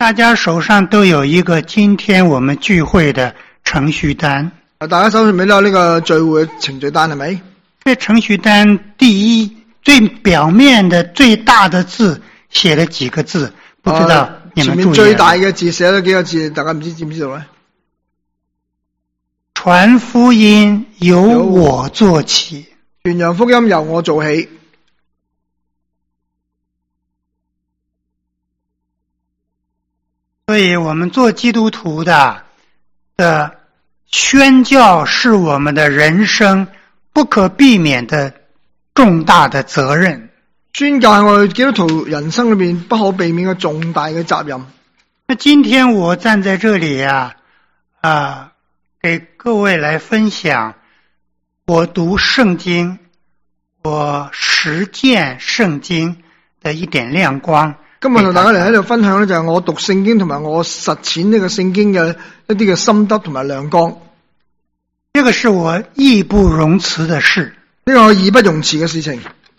大家手上都有一个今天我们聚会的程序单。 大家手上面都有呢個聚會程序單係咪？ 這程序單第一最表面的最大的字寫了幾個字，不知道你們注意了？前面最大嘅字寫咗幾個字，大家唔知唔知道咧？ 傳福音由我做起。 傳揚福音由我做起。 所以我們做基督徒的宣教是我們的人生不可避免的重大的責任。 宣教係我哋基督徒人生裏面不可避免嘅重大嘅責任。 那今天我站在這裏給各位來分享我讀聖經，我實踐聖經的一點亮光。 今日同大家嚟喺度分享咧，就係我讀聖經同埋我實踐呢個聖經嘅一啲嘅心得同埋亮光。 這個是我義不容辭的事， 呢個義不容辭嘅事情。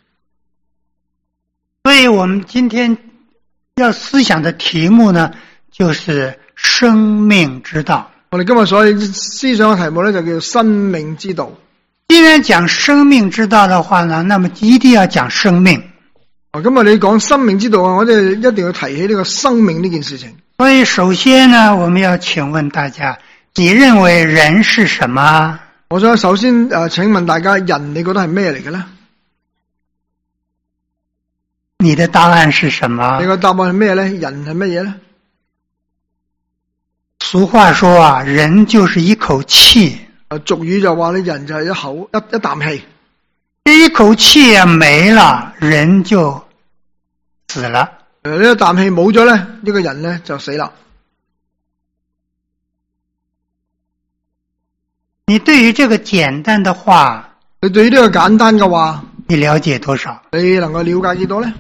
所以我們今天要思想的題目呢，就是生命之道。 我哋今日所思想嘅題目咧，就叫生命之道。 既然講生命之道的話呢，那麼一定要講生命。 今日你講生命之道啊，我哋一定要提起呢個生命呢件事情。 所以首先呢，我們要請問大家，你認為人是什麼？ 我想首先請問大家，人你覺得係咩嚟嘅咧？ 你的答案是什麼？ 你個答案係咩咧？人係乜嘢咧？ 俗話說啊，人就是一口氣。 俗語就話你人就係一啖氣。 這一口氣沒了，人就死了。 呢一啖氣冇咗咧，呢個人咧就死啦。 你對於這個簡單的話， 你對於呢個簡單嘅話， 你了解多少？ 你能夠了解幾多咧？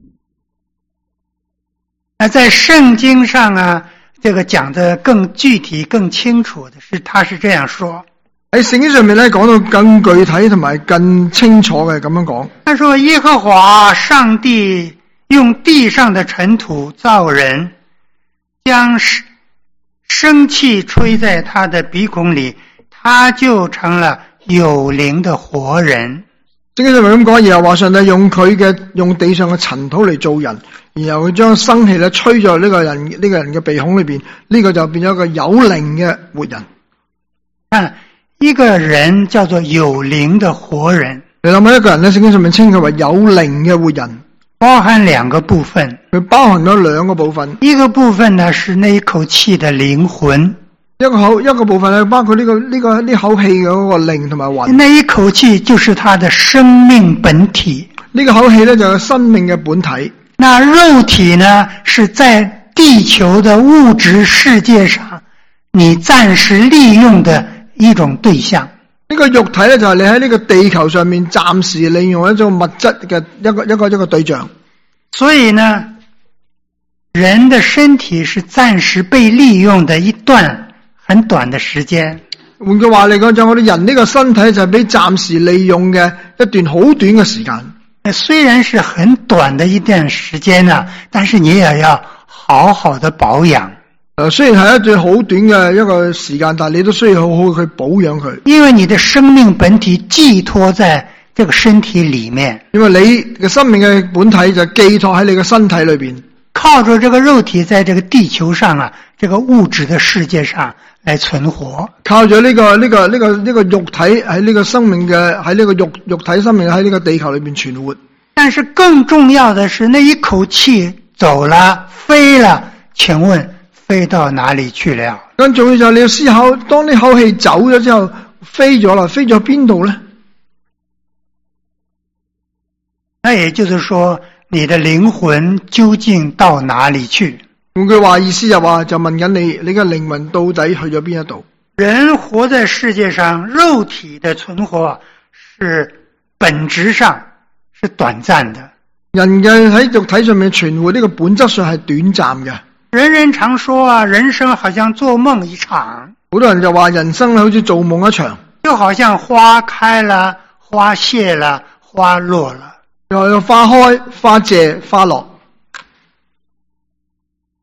在聖經上啊，這個講得更具體、更清楚的是，他是這樣說。 喺聖經上面咧講到更具體同埋更清楚嘅咁樣講。 他說耶和華上帝用地上的塵土造人，將生氣吹在他的鼻孔裏，他就成了有靈的活人。 聖經上面咁講，耶和華上帝用地上嘅塵土嚟造人，然後佢將生氣咧吹咗呢個人嘅鼻孔裏邊，呢個就變咗一個有靈嘅活人。 一個人叫做有靈的活人。 你諗下一個人咧，聖經上面稱佢為有靈嘅活人， 包含兩個部分。 佢包含咗兩個部分。 一個部分呢是那一口氣的靈魂， 一個部分呢包括呢口氣嘅嗰個靈同埋魂。 那一口氣就是他的生命本體。 呢個口氣呢，就係生命嘅本體。 那肉體呢是在地球的物質世界上你暫時利用的一種對象。 呢個肉體咧就係你喺呢個地球上面暫時利用一種物質嘅一個對象。 所以呢，人的身體是暫時被利用的一段很短的時間。 換句話嚟講，就我哋人呢個身體就係俾暫時利用嘅一段好短嘅時間。 雖然是很短的一段時間啊，但是你也要好好的保養。 雖然係一段好短嘅一個時間，但係你都需要好好去保養佢。 因為你的生命本體寄託在這個身體裏面。 因為你嘅生命嘅本體就寄託喺你嘅身體裏邊。 靠着這個肉體在這個地球上啊，這個物質的世界上來存活。 靠着呢個肉體喺呢個生命嘅喺呢個肉體生命喺呢個地球裏邊存活。 但是更重要的是，那一口氣走了飛了，請問飛到哪裏去了？ 更重要就係你要思考，當呢口氣走咗之後，飛咗啦，飛咗邊度呢？ 那也就是說，你的靈魂究竟到哪裏去？ 換句話意思就話，就問緊你嘅靈魂到底去咗邊一度？ 人活在世界上，肉體的存活是本質上是短暫的。 人嘅喺肉體上面存活呢個本質上係短暫嘅。 人人常說啊，人生好像做夢一場。 好多人就話人生好似做夢一場， 就好像花開了，花謝了，花落了。又花開、花謝、花落。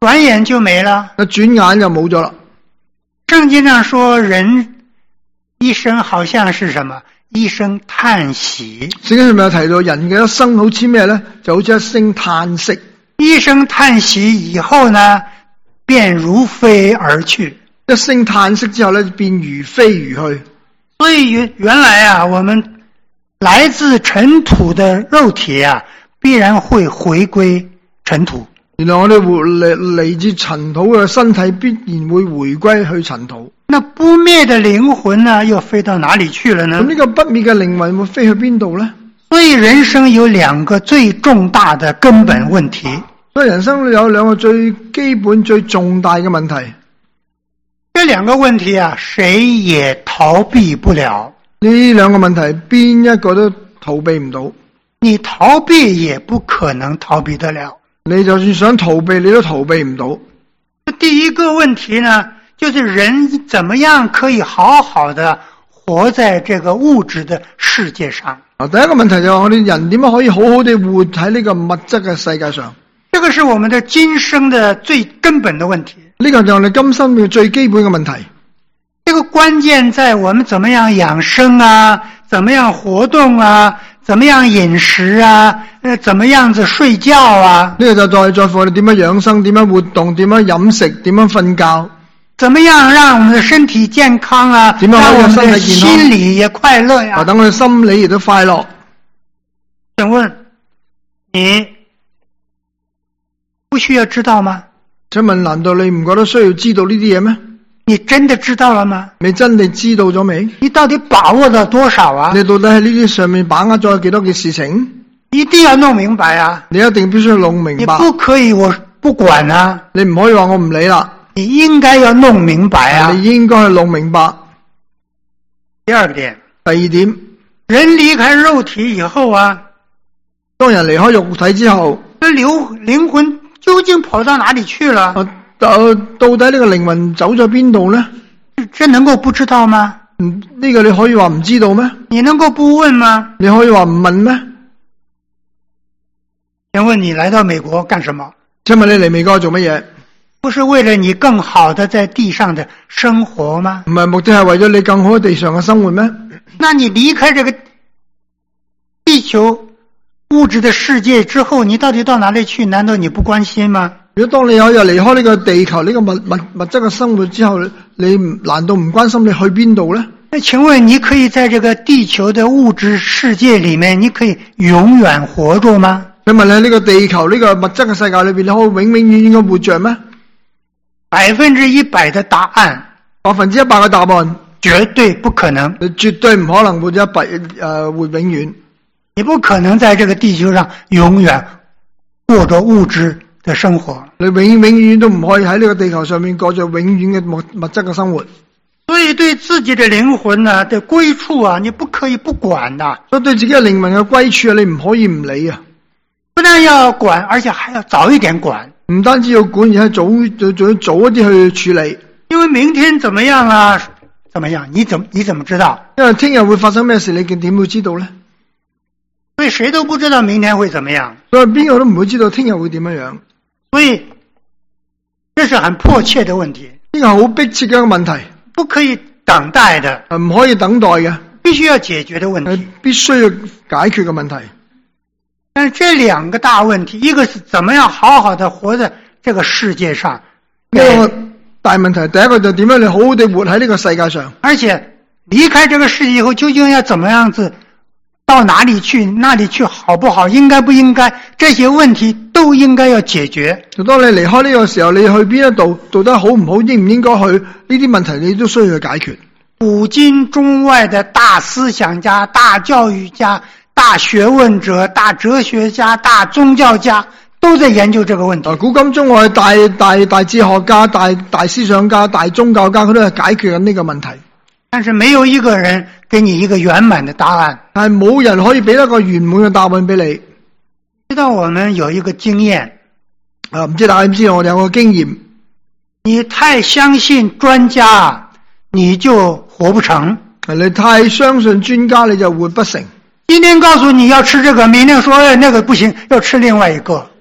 转眼就没了。 一轉眼就冇咗啦。 聖經上說人一生好像是什麼？一聲嘆息。 聖經上面有提到人嘅一生好似咩咧？就好似一聲嘆息。 一聲嘆息以後呢，便如飛而去。 一聲嘆息之後咧，便如飛而去。 所以原來啊，我們來自塵土的肉體啊，必然會回歸塵土。 原來我哋嚟自塵土嘅身體，必然會回歸去塵土。 那不滅的靈魂呢，又飛到哪裡去了呢？ 咁呢個不滅嘅靈魂會飛去邊度呢？ 所以人生有兩個最重大的根本問題。 所以人生有兩個最基本、最重大嘅問題。 這兩個問題啊，誰也逃避不了。 呢兩個問題，邊一個都逃避唔到。 你逃避也不可能逃避得了。 你就算想逃避，你都逃避唔到。 第一個問題呢，就是人怎麼樣可以好好的活在這個物質的世界上。 第一個問題就係我哋人點樣可以好好地活喺呢個物質嘅世界上？ 這個是我們的今生的最根本的問題。 呢個就係我哋今生嘅最基本嘅問題。 這個關鍵在我們怎麼樣養生啊，怎麼樣活動啊，怎麼樣飲食啊，怎麼樣子睡覺啊。 呢個就在乎我哋點樣養生，點樣活動，點樣飲食，點樣瞓覺。 怎麼樣讓我們的身體健康啊？ 點樣讓我們身體健康？ 心理也快樂呀。 等我哋心理亦都快樂。 請問你不需要知道嗎？ 請問難道你唔覺得需要知道呢啲嘢咩？ 你真的知道了嗎？ 你真的知道咗未？ 你到底把握了多少啊？ 你到底喺呢啲上面把握咗幾多嘅事情？ 一定要弄明白啊！ 你一定必須要弄明白。 你不可以我不管啊！ 你唔可以話我唔理啦。 你應該要弄明白啊！ 你應該去弄明白。 第二點， 第二點， 人離開肉體以後啊， 當人離開肉體之後， 這靈魂究竟跑到哪裡去了？ 到底呢個靈魂走咗邊度呢？ 這能夠不知道嗎？ 呢個你可以話唔知道咩？ 你能夠不問嗎？ 你可以話唔問咩？ 請問你來到美國幹什麼？ 請問你嚟美國做乜嘢？ 不是為了你更好的在地上的生活嗎？ 唔係，目的係為咗你更好喺地上嘅生活咩？ 那你離開這個地球物質的世界之後，你到底到哪裡去？難道你不關心嗎？ 如果當你有日離開呢個地球呢個物質嘅生活之後，你難道唔關心你去邊度呢？ 那請問你可以在這個地球的物質世界裡面，你可以永遠活着嗎？ 你問你呢個地球呢個物質嘅世界裏邊，你可以永永遠遠嘅活着咩？100%的答案，100%嘅答案， 絕對不可能。 你絕對唔可能活活永遠。 你不可能在這個地球上永遠過着物質的生活。 你永永遠遠都唔可以喺呢個地球上面過着永遠嘅物質嘅生活。 所以對自己的靈魂啊的歸處啊，你不可以不管的。 所以對自己嘅靈魂嘅歸處啊，你唔可以唔理啊。 不但要管，而且還要早一點管。 唔單止要管，而係仲要早一啲去處理。 因為明天怎麼樣啊？怎麼樣？你怎麼知道？ 因為聽日會發生咩事，你點會知道呢？ 所以誰都不知道明天會怎麼樣。 所以邊個都唔會知道聽日會點樣。 所以這是很迫切的問題。 呢個係好迫切嘅一個問題， 不可以等待的， 唔可以等待嘅， 必須要解決的問題， 必須要解決嘅問題。 但是這兩個大問題，一個是怎麼樣好好的活在這個世界上， 呢個大問題，第一個就點樣你好好地活喺呢個世界上， 而且離開這個世界以後，究竟要怎麼樣子，到哪裡去，那裡去好不好，應該不應該，這些問題都應該要解決。 就當你離開呢個時候，你去邊一度，到底好唔好，應唔應該去，呢啲問題你都需要去解決。 古今中外的大思想家、大教育家、大學問者、大哲學家、大宗教家都在研究這個問題。 古今中外大哲學家、大思想家、大宗教家，佢都係解決緊呢個問題。 但是沒有一個人給你一個圓滿的答案。 但係冇人可以俾一個圓滿嘅答案俾你。 知道我們有一個經驗， 唔知大家知唔知道我哋有個經驗？ 你太相信專家，你就活不成。 你太相信專家，你就活不成。 今天告訴你要吃這個，明天說那個不行，要吃另外一個。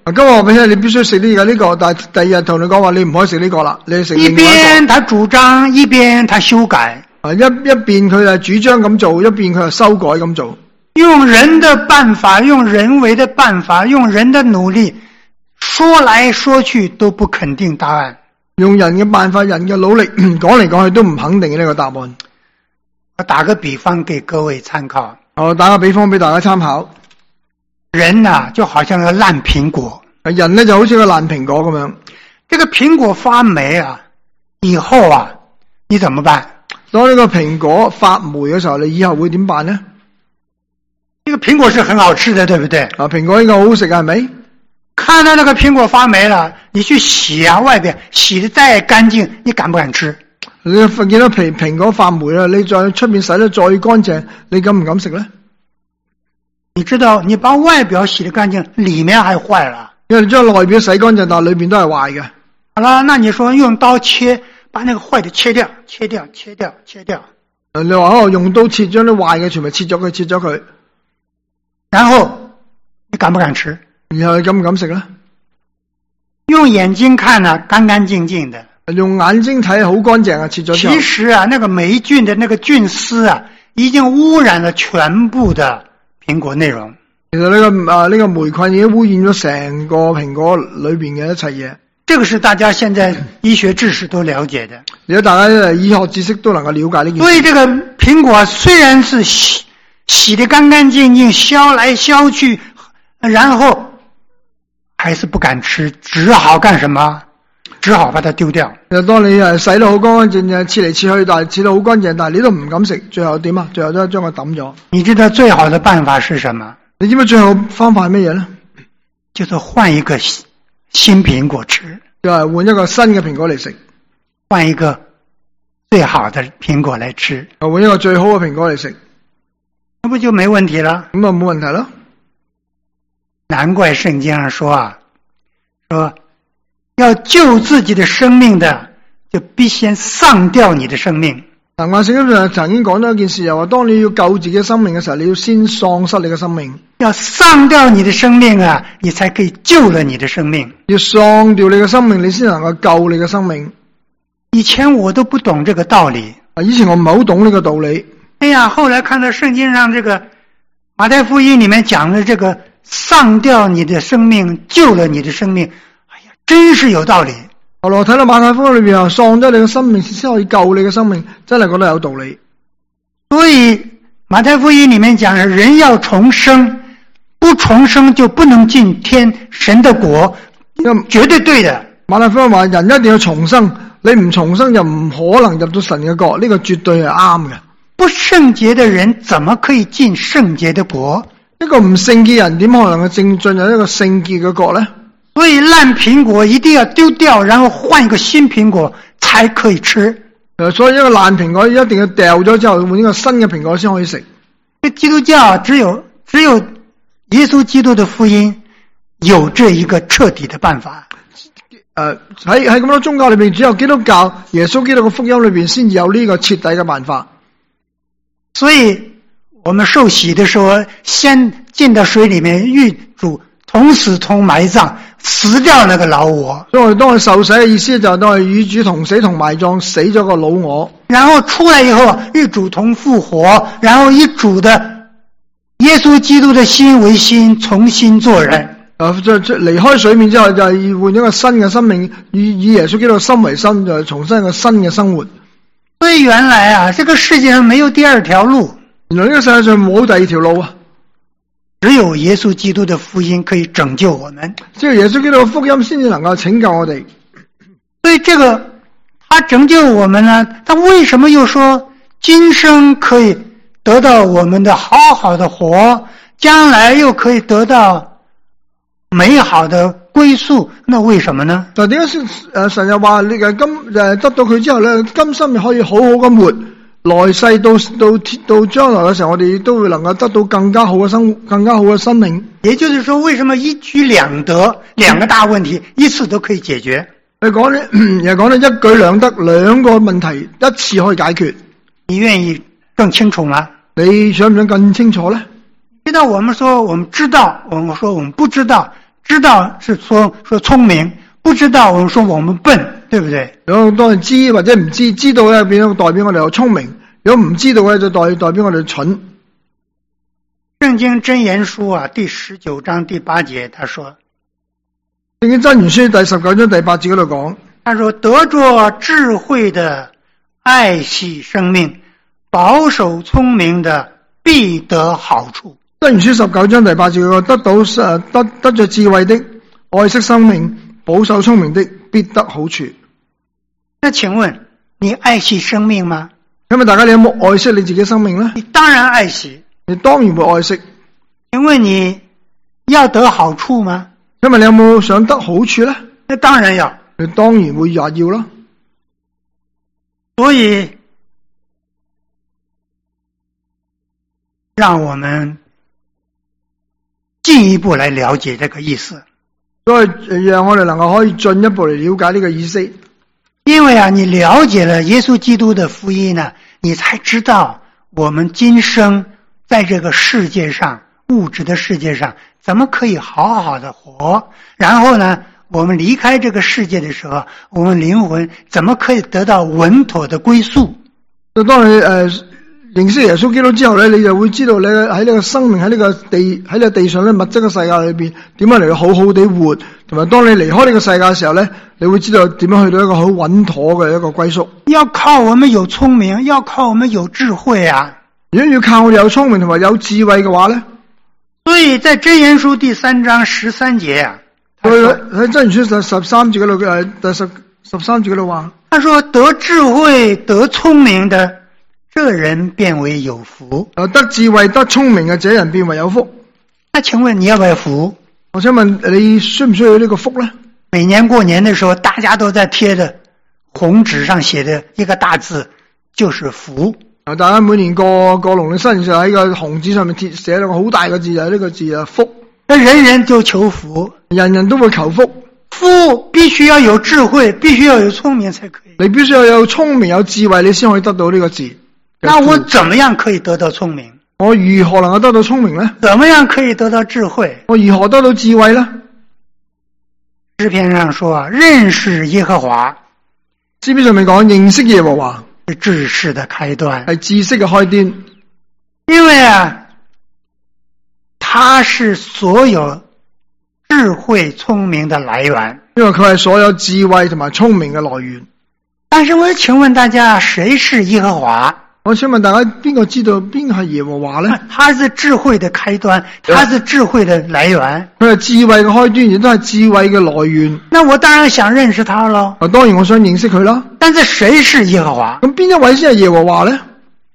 今日話俾你聽，你必須食呢個，但係第二日同你講話，你唔可以食呢個啦，你食另外一個。 一邊他主張，一邊他修改。 一邊佢係主張咁做，一邊佢係修改咁做。 用人的辦法，用人為的辦法，用人的努力，說來說去都不肯定答案。 用人嘅辦法，人嘅努力，講嚟講去都唔肯定嘅呢個答案。 我打個比方給各位參考。 我打個比方俾大家參考。 人啊，就好像個爛蘋果。 人呢就好似個爛蘋果咁樣。 這個蘋果發霉啊，以後啊，你怎麼辦？ 當呢個蘋果發霉嘅時候，你以後會點辦呢？ 這個蘋果是很好吃的，對不對？ 啊，蘋果應該好好食係咪？ 看到那個蘋果發霉了，你去洗啊，外邊洗得再乾淨，你敢不敢吃？ 你見到蘋果發霉啦，你再出面洗得再乾淨，你敢唔敢食呢？ 你知道，你把外表洗得乾淨，裏面還壞了。 因為你將外表洗乾淨，但係裏面都係壞嘅。 好了，那你說用刀切，把那個壞的切掉，切掉，切掉，切掉。 你話用刀切，將啲壞嘅全部切咗佢， 然後你敢不敢吃？ 然後你敢唔敢食呢？ 用眼睛看啊，乾乾淨淨的。 用眼睛睇好乾淨啊，切咗之後。 其實啊，那個霉菌的那個菌絲啊，已經污染了全部的蘋果內容。 其實呢個霉菌已經污染咗成個蘋果裏邊嘅一切嘢。 這個是大家現在醫學知識都了解的。 而家大家醫學知識都能夠了解呢件事。 所以這個蘋果雖然是洗得乾乾淨淨，削來削去，然後還是不敢吃，只好幹什麼？只好把它丟掉。 當你洗得好乾乾淨淨，切嚟切去，但係切得好乾淨，但係你都唔敢食，最後點啊？最後都係將佢抌咗。你知道最好的辦法是什麼？ 你知唔知最後方法係乜嘢呢？ 就是換一個新蘋果吃， 就係換一個新嘅蘋果嚟食， 換一個最好的蘋果來吃， 換一個最好嘅蘋果嚟食， 那不就沒問題了？ 咁啊冇問題咯。 難怪聖經上說啊，說要救自己的生命的，就必先喪掉你的生命。 嗱，聖經上曾經講到一件事，又話當你要救自己嘅生命嘅時候，你要先喪失你嘅生命。 要喪掉你的生命啊，你才可以救了你的生命。 要喪掉你嘅生命，你先能夠救你嘅生命。 以前我都不懂這個道理。 以前我唔係好懂呢個道理。 哎呀，後來看到聖經上這個馬太福音裏面講的這個喪掉你的生命，救了你的生命，哎呀，真是有道理。 後來睇到馬太福音裏邊喪咗你嘅生命先可以救你嘅生命，真係覺得有道理。 所以馬太福音裏面講人要重生，不重生就不能進天神的國，絕對對的。 馬太福音話人一定要重生，你唔重生就唔可能入到神嘅國，呢個絕對係啱嘅。 不聖潔的人怎麼可以進聖潔的國？ 一個唔聖潔人點可能進入一個聖潔嘅國呢？ 所以爛蘋果一定要丟掉，然後換一個新蘋果才可以吃。 所以一個爛蘋果一定要掉咗之後換一個新嘅蘋果先可以食。 基督教只有耶穌基督的福音有這一個徹底的辦法。 喺咁多宗教裏邊，只有基督教耶穌基督嘅福音裏邊先有呢個徹底嘅辦法。 所以我們受洗的時候，先進到水裏面與主同死同埋葬，死掉那個老我。 所以我哋當我受洗嘅意思就係當我與主同死同埋葬，死咗個老我。 然後出來以後與主同復活，然後以主的耶穌基督的心為心，重新做人。 離開水面之後就係換一個新嘅生命，以耶穌基督嘅心為心，就係重新一個新嘅生活。 所以原來啊，這個世界上沒有第二條路。 原來呢個世界上冇第二條路啊， 只有耶穌基督的福音可以拯救我們。 只有耶穌基督嘅福音先至能夠拯救我哋。 所以這個他拯救我們呢，他為什麼又說今生可以得到我們的好好的活，將來又可以得到美好的歸宿？那為什麼呢？ 但點解神又話你得到佢之後咧，今生咪可以好好咁活，來世到將來嘅時候，我哋都會能夠得到更加好嘅生命。 也就是說，為什麼一舉兩得，兩個大問題一次都可以解決？ 你講咧，又講咧一舉兩得，兩個問題一次可以解決。 你願意更清楚嗎？ 你想唔想更清楚呢？ 知道我們說我們知道，我們說我們不知道， 知道是说聪明，不知道我们说我们笨，对不对？ 如果當然知或者唔知，知道咧變咗代表我哋有聰明，如果唔知道咧就代表我哋蠢。 聖經箴言書啊，第19章第8節，他說： 聖經箴言書第19章第8節嗰度講， 他說得着智慧的愛惜生命，保守聰明的必得好處。 箴言書19章第8節嗰個得着智慧的愛惜生命，保守聰明的必得好處。 那請問你愛惜生命嗎？ 咁啊，大家你有冇愛惜你自己生命呢？ 你當然愛惜。 你當然會愛惜。 請問你要得好處嗎？ 因為你有冇想得好處呢？ 那當然要。 你當然會要咯。 所以讓我們進一步來了解這個意思。 所以讓我哋能夠可以進一步嚟了解呢個意思。 因為啊，你了解了耶穌基督的福音呢，你才知道我們今生在這個世界上，物質的世界上，怎麼可以好好的活？然後呢，我們離開這個世界的時候，我們靈魂怎麼可以得到穩妥的歸宿？ 就當你認識耶穌基督之後咧，你就會知道你喺呢個生命喺呢個地上咧物質嘅世界裏邊點樣嚟到好好地活，同埋當你離開呢個世界嘅時候咧，你會知道點樣去到一個好穩妥嘅一個歸宿。 要靠我們有聰明，要靠我們有智慧啊！ 如果要靠我哋有聰明同埋有智慧嘅話咧， 所以在箴言書第3章13節啊， 喺箴言書13節嗰度第13節嗰度話， 他說得智慧得聰明的，這人便為有福。 得智慧得聰明嘅這人便為有福。 那請問你要不要福？ 我想問你需唔需要呢個福呢？ 每年過年的時候，大家都在貼的紅紙上寫的一個大字，就是福。 大家每年過農曆新年就喺個紅紙上面寫咗個好大嘅字，就係呢個字啊，福。 那人人都求福， 人人都會求福。 福必須要有智慧，必須要有聰明才可以。 你必須要有聰明有智慧，你先可以得到呢個字。 那我怎麼樣可以得到聰明？ 我如何能夠得到聰明呢？ 怎麼樣可以得到智慧？ 我如何得到智慧呢？ 詩篇上說啊，認識耶和華。 詩篇上面講認識耶和華是知識的開端， 係知識嘅開端。 因為啊，它是所有智慧聰明的來源。 因為佢係所有智慧同埋聰明嘅來源。 但是我請問大家，誰是耶和華？ 我想問大家，邊個知道邊個係耶和華呢？ 他是智慧的開端，他是智慧的來源。 佢係智慧嘅開端，亦都係智慧嘅來源。 那我當然想認識他咯。 當然我想認識佢啦。 但是誰是耶和華？ 咁邊一位先係耶和華呢？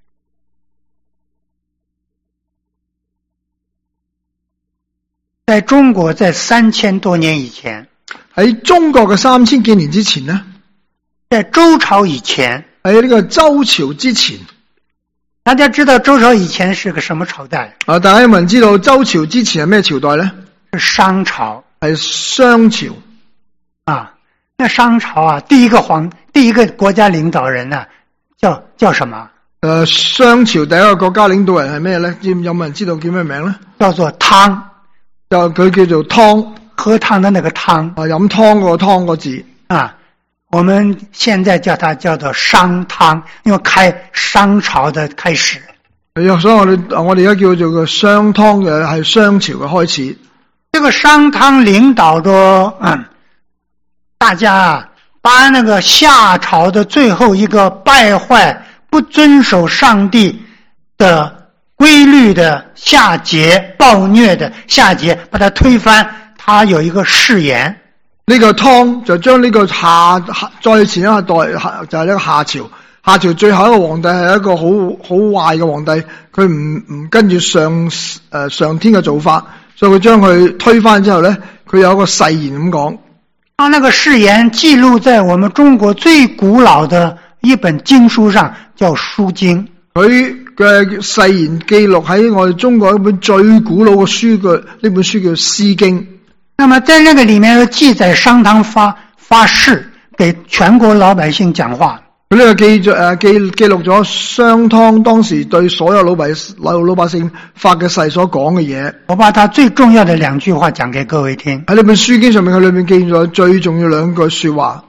在中國，在3000多年以前， 喺中國嘅3000幾年之前呢， 在周朝以前， 喺呢個周朝之前。 大家知道周朝以前是個什麼朝代？ 大家有冇人知道周朝之前係咩朝代呢？ 是商朝。 係商朝。 啊，那商朝啊，第一個國家領導人呢，叫什麼？ 商朝第一個國家領導人係咩呢？有冇人知道叫咩名呢？ 叫做湯。 就佢叫做湯， 喝湯的那個湯。 飲湯個湯個字。 啊，我們現在叫它叫做商湯，因為商朝的開始。 所以我哋而家叫做個商湯嘅係商朝嘅開始。 這個商湯領導着大家啊，把那個夏朝的最後一個敗壞、不遵守上帝的規律的夏桀、暴虐的夏桀，把它推翻。他有一個誓言， 呢個湯就將呢個再前一代就係呢個夏朝。夏朝最後一個皇帝係一個好壞嘅皇帝，佢唔跟住上天嘅做法，所以佢將佢推翻之後咧，佢有一個誓言咁講。 他那個誓言記錄在我們中國最古老的一本經書上，叫《書經》。佢嘅誓言記錄喺我哋中國一本最古老嘅書嘅呢本書叫《詩經》。 那麼在那個裏面記載商湯發誓給全國老百姓講話。 佢呢個記錄咗商湯當時對所有老百姓發嘅誓所講嘅嘢。 我把他最重要的2句話講給各位聽。 喺呢本書經上面，佢裏面記咗最重要2句說話。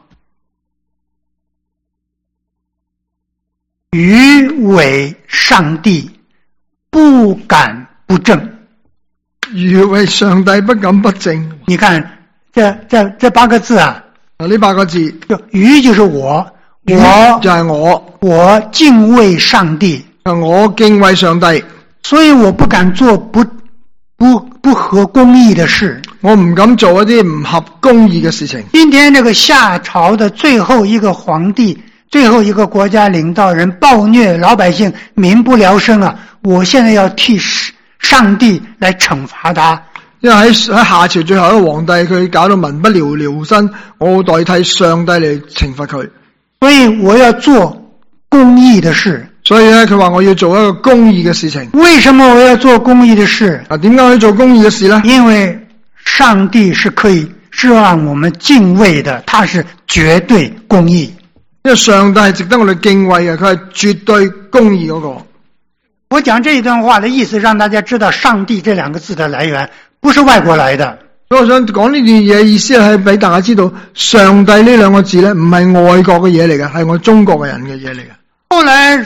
愚偽上帝，不敢不正。 愚偽上帝，不敢不正。 你看這8個字啊， 呢8個字， 愚就是我就係我敬畏上帝， 我敬畏上帝， 所以我不敢做不合公義的事， 我唔敢做一啲唔合公義嘅事情。 今天這個夏朝的最後一個皇帝，最後一個國家領導人暴虐老百姓，民不聊生啊！我現在要替上帝來懲罰他。 因為喺夏朝最後一個皇帝，佢搞到民不聊生，我代替上帝嚟懲罰佢。 所以我要做公義的事。 所以咧，佢話我要做一個公義嘅事情。 為什麼我要做公義的事？ 點解要做公義嘅事呢？ 因為上帝是讓我們敬畏的，他是絕對公義。 因為上帝係值得我哋敬畏嘅，佢係絕對公義嗰個。 我講這一段話的意思，讓大家知道上帝這2個字的來源不是外國來的。 所以我想講呢段嘢意思係俾大家知道，上帝呢2個字咧唔係外國嘅嘢嚟嘅，係我中國嘅人嘅嘢嚟嘅。 後來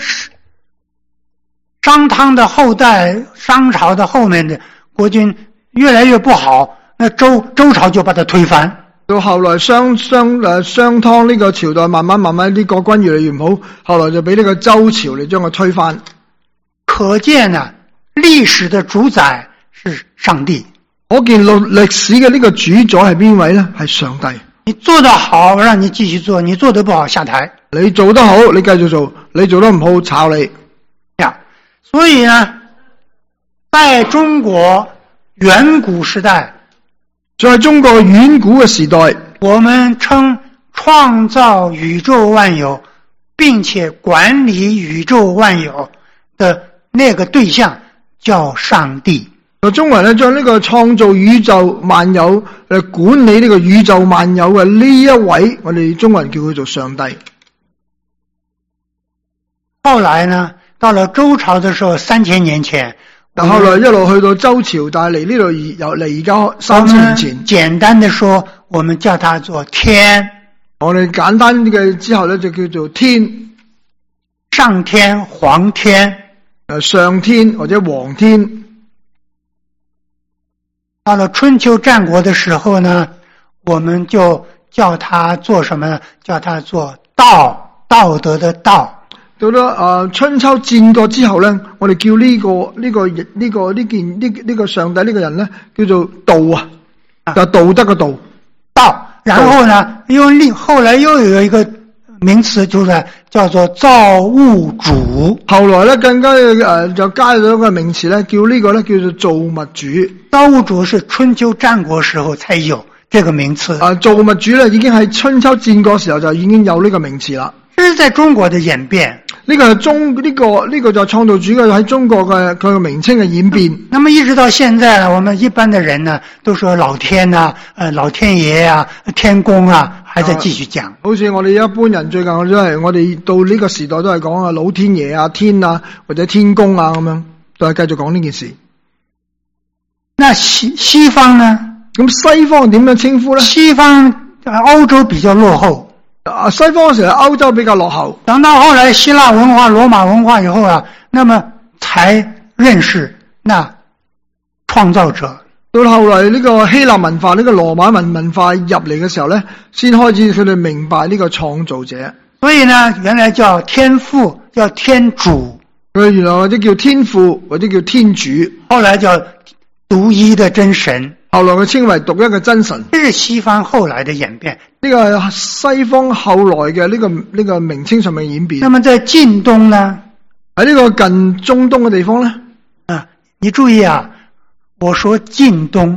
商湯的後代，商朝的後面的國君越來越不好，那周朝就把它推翻。 到後來商湯呢個朝代慢慢啲國君越嚟越唔好，後來就俾呢個周朝嚟將佢推翻。 可見啊，歷史的主宰是上帝。 可見歷史嘅呢個主宰係邊位呢？係上帝。 你做得好，讓你繼續做；你做得不好，下台。 你做得好，你繼續做；你做得唔好，炒你。 所以呢，在中國遠古時代， 在中國遠古嘅時代， 我們稱創造宇宙萬有並且管理宇宙萬有的那個對象叫上帝。 中國人咧將呢個創造宇宙萬有管理呢個宇宙萬有嘅呢一位，我哋中國人叫佢做上帝。 後來呢，到了周朝的時候，3000年前， 後來一路去到周朝，但係嚟呢度由嚟而家3000年前。 簡單的說，我們叫它做天。 我哋簡單嘅之後咧就叫做天， 上天、皇天， 上天或者皇天。 到了春秋戰國的時候呢，我們就叫它做什麼呢？叫它做道，道德的道。到咗春秋戰國之後咧，我哋叫呢個上帝呢個人咧叫做道啊，就道德嘅道。 道。然後呢，後來又有一個名詞，就是叫做造物主。 後來咧更加就加咗一個名詞咧，叫呢個咧叫做造物主。 造物主是春秋戰國時候才有這個名詞。 造物主咧已經喺春秋戰國時候就已經有呢個名詞啦。 這是在中國的演變。 呢個係呢個就創造主嘅喺中國嘅佢嘅名稱嘅演變。 那麼一直到現在呢，我們一般的人呢都說老天啊，老天爺啊，天公啊，還在繼續講。 好似我哋一般人最近我哋到呢個時代都係講老天爺啊、天啊或者天公啊咁樣，都係繼續講呢件事。 那西方呢？ 咁西方點樣稱呼呢？ 西方歐洲比較落後。 西方嘅時候歐洲比較落後， 等到後來希臘文化、羅馬文化以後啊，那麼才認識那創造者。 到後來呢個希臘文化、呢個羅馬文化入嚟嘅時候咧，先開始佢哋明白呢個創造者。 所以呢，原來叫天父，叫天主。 佢原來或者叫天父，或者叫天主。 後來叫獨一的真神。 後來佢稱為獨一嘅真神。 這是西方後來的演變。 呢個係西方後來嘅呢個名稱上面演變。 那麼在近東呢？ 喺呢個近中東嘅地方呢？ 你注意啊，我說近東，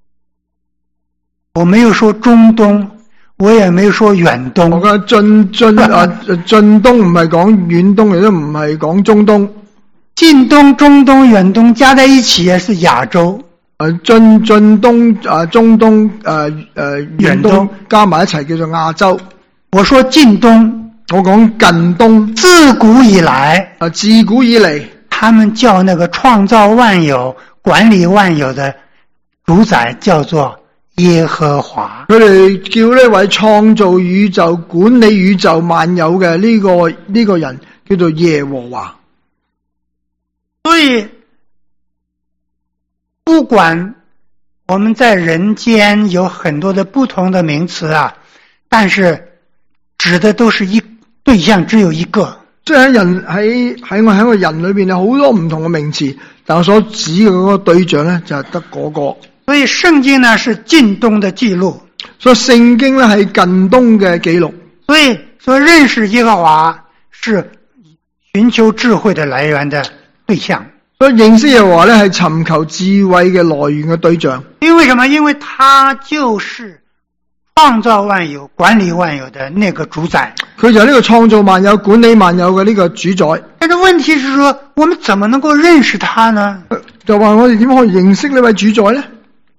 我沒有說中東，我也沒有說遠東。 我嘅近東唔係講遠東，亦都唔係講中東。 近東、中東、遠東加在一起也是亞洲。 近東中東遠東加埋一齊叫做亞洲。 我說近東， 我講近東自古以來自古以嚟， 他們叫那個創造萬有、管理萬有的主宰叫做耶和華。 佢哋叫呢位創造宇宙、管理宇宙萬有嘅呢個人叫做耶和華。 所以不管我們在人間有很多的不同的名詞啊，但是指的都是對象只有一個。 即係喺個人裏邊有好多唔同嘅名詞，但我所指嘅嗰個對象咧就係得嗰個。 所以聖經呢是近東的記錄， 所以聖經咧係近東嘅記錄。 所以說認識耶和華是尋求智慧的來源的對象。 所以認識耶和華咧係尋求智慧嘅來源嘅對象。 因為什麼？因為他就是創造萬有、管理萬有的那個主宰。 佢就係呢個創造萬有、管理萬有嘅呢個主宰。 但是問題是說，我們怎麼能夠認識他呢？ 就話我哋點可以認識呢位主宰呢？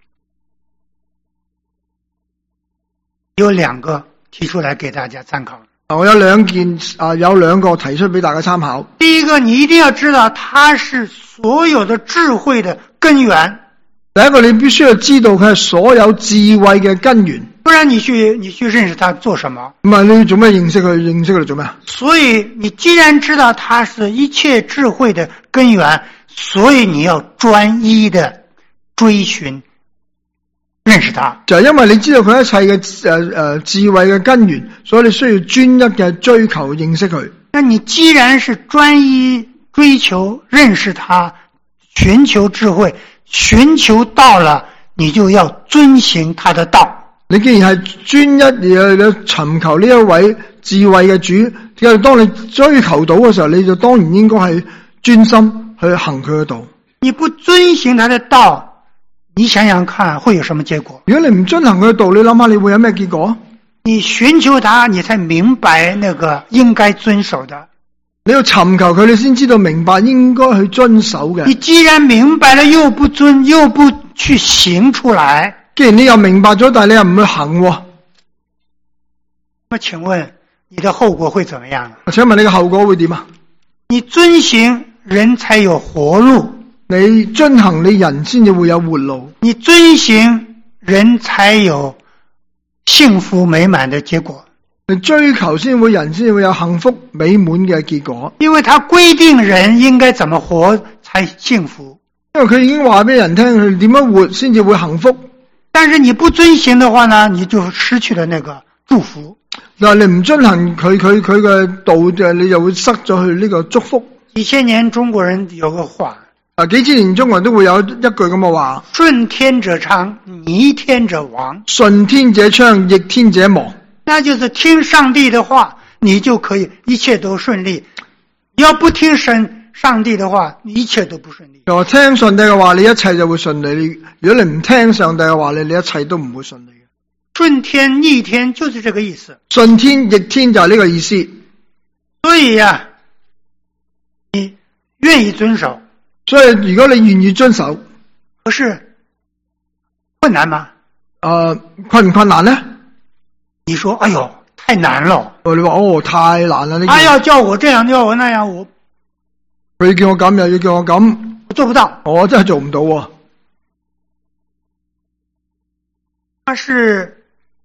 有兩個提出來給大家參考。 我有兩個提出俾大家參考。 第一個，你一定要知道他是所有的智慧的根源。 第一個，你必須要知道佢係所有智慧嘅根源， 不然你去認識他做什麼？ 唔係你做咩認識佢？認識佢做咩？ 所以你既然知道他是一切智慧的根源，所以你要專一的追尋認識他。 就係因為你知道佢一切嘅智慧嘅根源，所以你需要專一嘅追求認識佢。 那你既然是專一追求認識他，尋求智慧，尋求道了，你就要遵行他的道。 你既然係專一要尋求呢一位智慧嘅主，當你追求到嘅時候，你就當然應該係專心去行佢嘅道。 你不遵行他的道，你想想看會有什麼結果？ 如果你唔遵行佢嘅道，你諗下你會有咩結果？ 你尋求他，你才明白那個應該遵守的。 你要尋求佢，你先知道明白應該去遵守嘅。 你既然明白了又不去行出來， 既然你又明白咗，但係你又唔去行， 那請問你的後果會怎麼樣？ 請問你嘅後果會點啊？ 你遵行，人才有活路。 你遵行，你人先至會有活路。 你遵行，人才有幸福美滿的結果。 你追求先會人先會有幸福美滿嘅結果。 因為他規定人應該怎麼活才幸福。 因為佢已經話俾人聽佢點樣活先至會幸福。 但是你不遵行的話呢，你就失去了那個祝福。 但係你唔遵行佢嘅道，你就會失咗去呢個祝福。 幾千年中國人有個話， 幾千年中國人都會有一句咁嘅話：順天者昌，逆天者亡。 順天者昌，逆天者亡。 那就是聽上帝的話，你就可以一切都順利。你要不聽上帝的話，你一切都不順利。 又話聽上帝嘅話，你一切就會順利。如果你唔聽上帝嘅話，你一切都唔會順利。 順天逆天就是這個意思。 順天逆天就係呢個意思。 所以呀，你願意遵守。 所以如果你願意遵守， 可是困難嗎？ 困唔困難呢？ 你說哎呦太難了。 你話太難啦！ 他要叫我這樣，叫我那樣， 佢叫我咁又要叫我咁， 我做不到。 我真係做唔到。 他是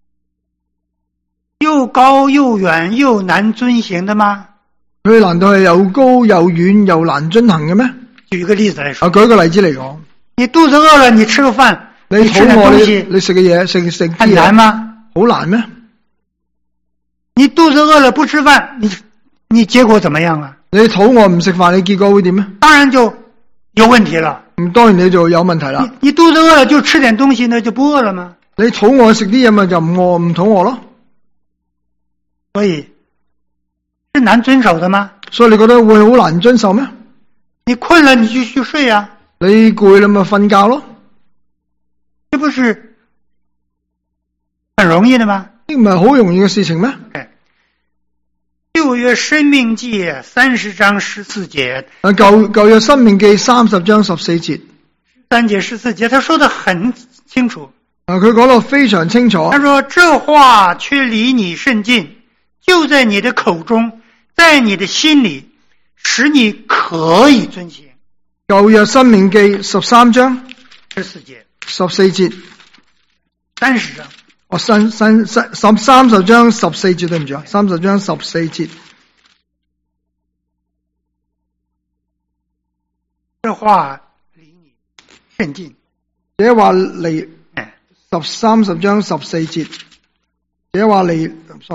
又高又遠又難遵行的嗎？ 佢難道係又高又遠又難遵行嘅咩？ 舉一個例子來說。 舉個例子嚟講， 你肚子餓了，你吃個飯， 你肚餓你食嘅嘢食啲嘢，很難嗎？ 好難咩？ 你肚子餓了不吃飯，你結果怎麼樣啊？ 你肚餓唔食飯，你結果會點呢？ 當然就有問題了。 當然你就有問題啦。 你肚子餓了就吃點東西，那就不餓了嗎？ 你肚餓食啲嘢咪就唔肚餓咯。 所以是難遵守的嗎？ 所以你覺得會好難遵守咩？ 你困了你就去睡啊。 你攰啦咪瞓覺咯。 這不是很容易的嗎？ 呢唔係好容易嘅事情咩？ 舊約申命記30章14節。 舊約申命記30章14節。 13節14節，他說得很清楚。 佢講得非常清楚。 他說：這話卻離你甚近， 就在你的口中，在你的心里，使你可以遵行。 舊約申命記13章 14節 14節 ，30章。 30章14節，對唔住啊，30章14節。 這話離你甚近。 這話離30章14節，這話離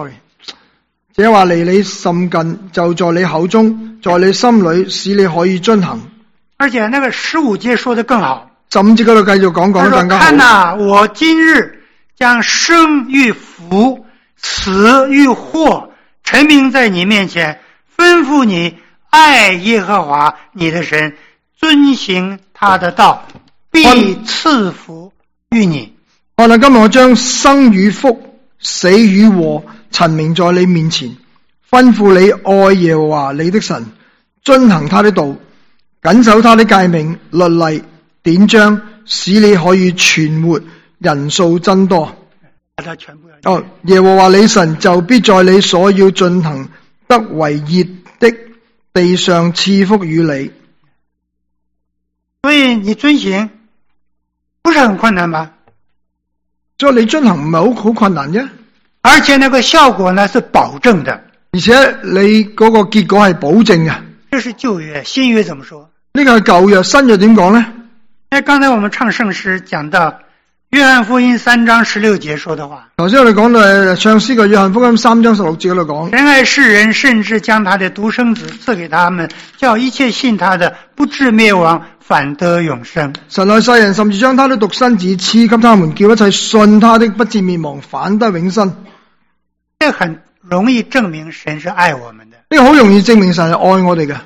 你甚近，就在你口中，在你心裏，使你可以遵行。 而且那個15節說得更好。 15節嗰度繼續講得更加好。 看哪，我今日將生與福、死與禍陳明在你面前，吩咐你愛耶和華你的神，遵行他的道，必賜福於你。 看哪，今日我將生與福、死與禍陳明在你面前，吩咐你愛耶和華你的神，遵行他的道，謹守他的誡命、律例、典章，使你可以存活，人數增多。耶和華你神就必在你所要進行得為業的地上賜福於你。 所以你遵行不是很困難嗎？ 所以你遵行唔係好困難啫， 而且那個效果呢是保證的， 而且你嗰個結果係保證嘅。 這是舊約，新約怎麼說？ 呢個係舊約，新約點講呢？ 剛才我們唱聖詩講到約翰福音3章16節說的話。 頭先我哋講到唱詩嘅約翰福音3章16節嗰度講， 神愛世人，甚至將他的獨生子賜給他們，叫一切信他的不至滅亡，反得永生。 神愛世人，甚至將他的獨生子賜給他們，叫一切信他的不至滅亡，反得永生。 這很容易證明神是愛我們的。 呢個好容易證明神係愛我哋嘅。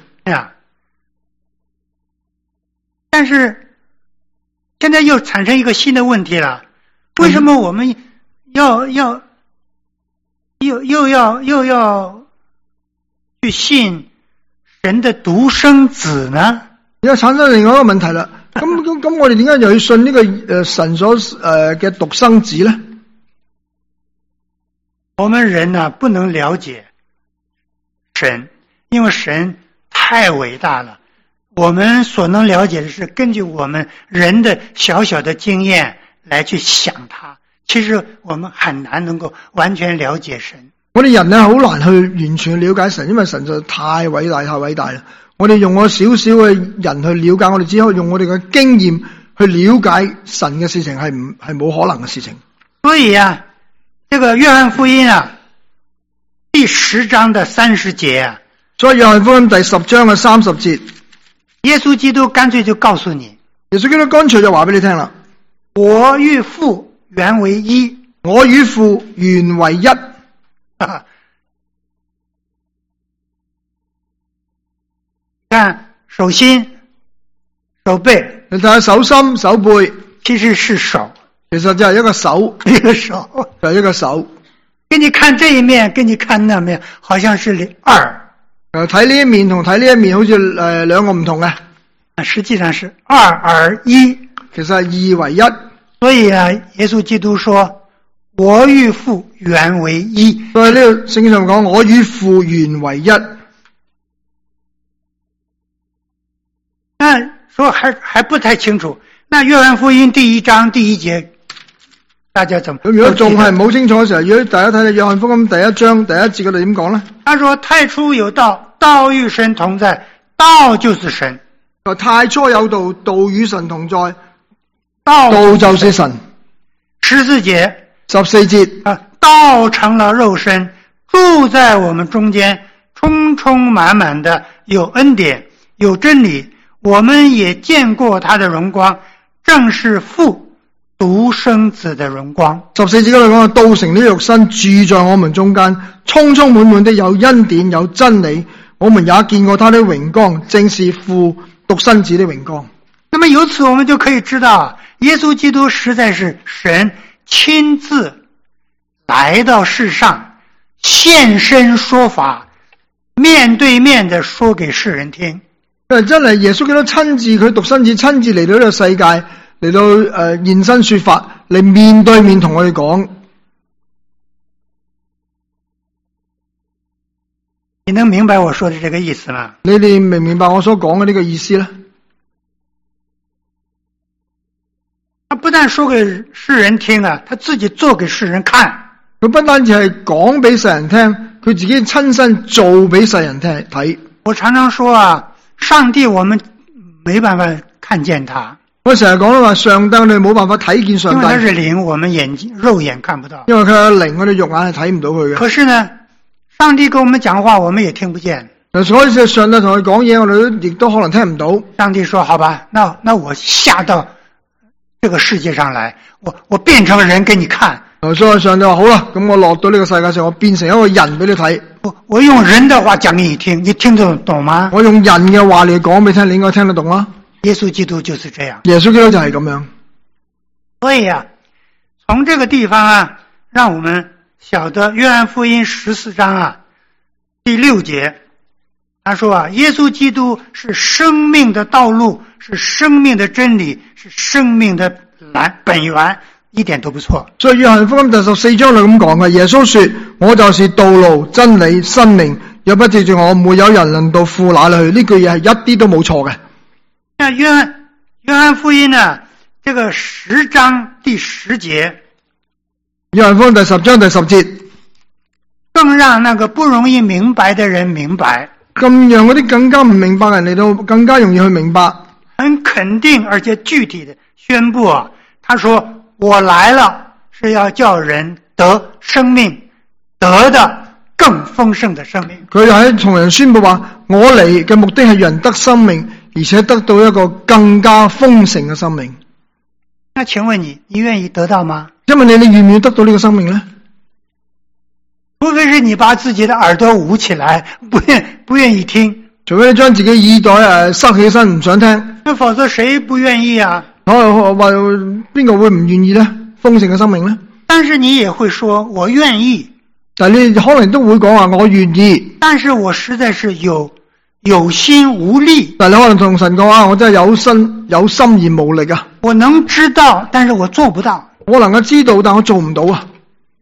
但是現在又產生一個新的問題了，為什麼我們又要去信神的獨生子呢？ 又產生另外一個問題啦。咁我哋點解又要信呢個神所嘅獨生子呢？ 我們人呢不能了解神，因為神太偉大了。我們所能了解的是根據我們人的小小的經驗來去想他，其實我們很難能夠完全了解神。 我哋人呢好難去完全了解神，因為神就太偉大太偉大啦。我哋用我少少嘅人去了解，我哋只可以用我哋嘅經驗去了解神嘅事情，係冇可能嘅事情。 所以啊，這個約翰福音啊第10章的30節啊， 所以約翰福音第10章嘅30節， 耶穌基督乾脆就告訴你， 耶穌基督乾脆就話俾你聽啦， 我與父原為一， 我與父原為一。 看手心、手背， 你睇下手心、手背， 其實是手， 其實就係一個手， 一個手， 就係一個手。 給你看這一面，給你看那面，好像是二。 睇呢一面同睇呢一面好似兩個唔同嘅， 實際上是二而一， 其實係二為一。 所以啊，耶穌基督說：我與父原為一。 所以呢個聖經上講，我與父原為一。 那說還不太清楚。那約翰福音第1章第1節，大家怎麼？ 咁如果仲係唔好清楚嘅時候，如果大家睇下約翰福音第1章第1節嗰度點講咧？ 他說：太初有道，道與神同在，道就是神。 太初有道，道與神同在， 道就是神。 14節 ，14節， 道成了肉身，住在我們中間，充充滿滿的有恩典，有真理。我們也見過他的榮光，正是父獨生子的榮光。 14節嗰度講，道成了肉身，住在我們中間，充充滿滿的有恩典，有真理。我們也見過他的榮光，正是父獨生子的榮光。 那麼由此我們就可以知道，耶穌基督實在是神親自來到世上，現身說法，面對面的說給世人聽。 真係耶穌基督親自，佢獨生子親自嚟到呢個世界，嚟到現身說法，嚟面對面同我哋講。 你能明白我说的这个意思吗？ 你哋明唔明白我所講嘅呢個意思咧？ 他不但說給世人聽啊，他自己做給世人看。 佢不單止係講俾世人聽，佢自己親身做俾世人睇。 我常常說啊，上帝我們沒辦法看見他。 我成日講啦話，上帝我哋冇辦法睇見上帝， 因為他是靈，我們肉眼看不到。 因為佢係靈，我哋肉眼係睇唔到佢嘅。 可是呢，上帝跟我們講話，我們也聽不見。 所以上帝同佢講嘢，我哋亦都可能聽唔到。 上帝說：好吧，那我下到這個世界上來，我變成人給你看。 所以上帝話好啦，咁我落到呢個世界上，我變成一個人俾你睇。 我用人的話講給你聽，你聽得懂嗎？ 我用人嘅話嚟講俾你聽，你應該聽得懂嗎？ 耶穌基督就是這樣。 耶穌基督就係咁樣。 所以啊，從這個地方啊，讓我們曉得約翰福音14章啊第6節，他說啊，耶穌基督是生命的道路，是生命的真理，是生命的本源，一點都不錯。 所以約翰福音第14章裏咁講嘅，耶穌說：我就是道路、真理、生命，若不藉住我，沒有人能到父那裏去。呢句嘢係一啲都冇錯嘅。 那約翰福音呢，這個10章第10節， 約翰福音第10章第10節， 更讓那個不容易明白的人明白， 咁讓嗰啲更加唔明白嘅人嚟到更加容易去明白。 很肯定而且具體的宣布啊，他說：我來了是要叫人得生命，得的更豐盛的生命。 佢喺同人宣布話：我嚟嘅目的係人得生命，而且得到一個更加豐盛嘅生命。 那請問你願意得到嗎？ 因為你願唔願意得到呢個生命呢？ 除非是你把自己的耳朵捂起來，不願意聽。 除非你將自己耳朵塞起身唔想聽。 那否則誰不願意啊？ 話邊個會唔願意呢？豐盛嘅生命呢？ 但是你也會說我願意。 但你可能都會講話我願意， 但是我實在是有心無力。 但你可能同神講話，我真係有心而無力啊！ 我能知道，但是我做不到。 我能夠知道，但我做唔到啊！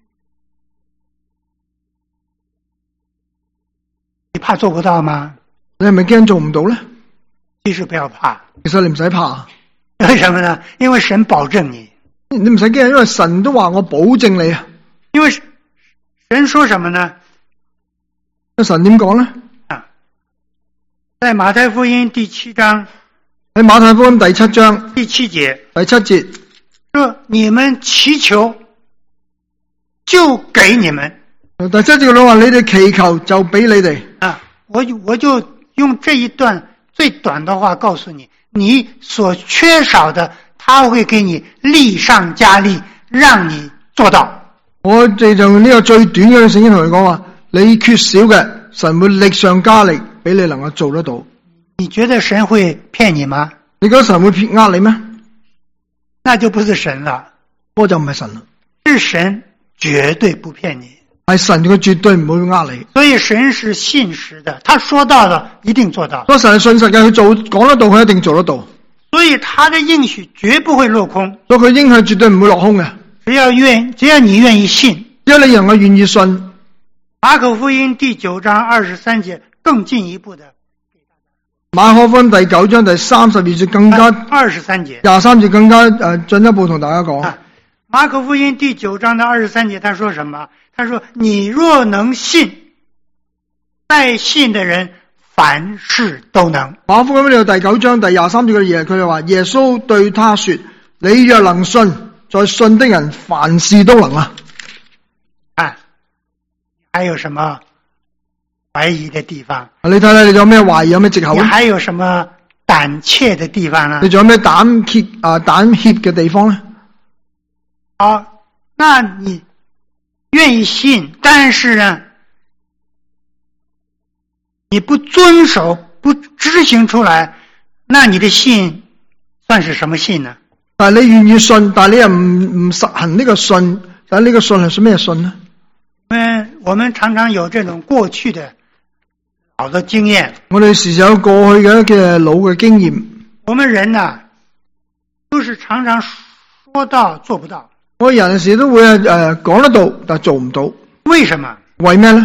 你怕做不到嗎？ 你係咪驚做唔到呢？ 其實不要怕。 其實你唔使怕。 為什麼呢？因為神保證你。 你唔使驚，因為神都話我保證你啊。 因為神說什麼呢？ 神點講呢？ 在馬太福音第7章， 喺馬太福音第7章第7節， 第7節， 說你們祈求就給你們。 第7節佢話你哋祈求就俾你哋。 啊，我就用這一段最短的話告訴你，你所缺少的，他會給你力上加力，讓你做到。 我哋就用呢個最短嘅聖經同你講話，你缺少嘅，神會力上加力，俾你能夠做得到。 你覺得神會騙你嗎？ 你覺得神會呃你咩？ 那就不是神了， 我就唔係神啦。 是神絕對不騙你， 係神佢絕對唔會呃你。 所以神是信實的，他說到的一定做到。 所以神係信實嘅，佢講得到，佢一定做得到。 所以他的應許絕不會落空。 所以佢應許絕對唔會落空嘅。 只要你願意信， 只要你能夠願意信。 馬可福音第9章23節更進一步的。 馬可福音第9章第32節更加 23節 23節更加進一步同大家講。 馬可福音第9章的23節他說什麼？他說你若能信，在信的人凡事都能。 馬可福音呢度第9章第23節嘅嘢，佢就話耶穌對他說：你若能信，在信的人凡事都能啊！ 還有什麼懷疑的地方？ 你睇睇你仲有咩懷疑，有咩藉口？ 你還有什麼膽怯的地方呢？ 你仲有咩膽怯嘅地方呢？ 好，那你願意信，但是呢，你不遵守、不執行出來，那你的信算是什麼信呢？ 但係你願意信，但係你又唔實行呢個信，但係呢個信係咩信呢？ 我們常常有這種過去的老的經驗。 我哋時時有過去嘅老嘅經驗。 我們人呢，都是常常說到做不到。 我人時都會講得到，但係做唔到。 為什麼？ 為咩呢？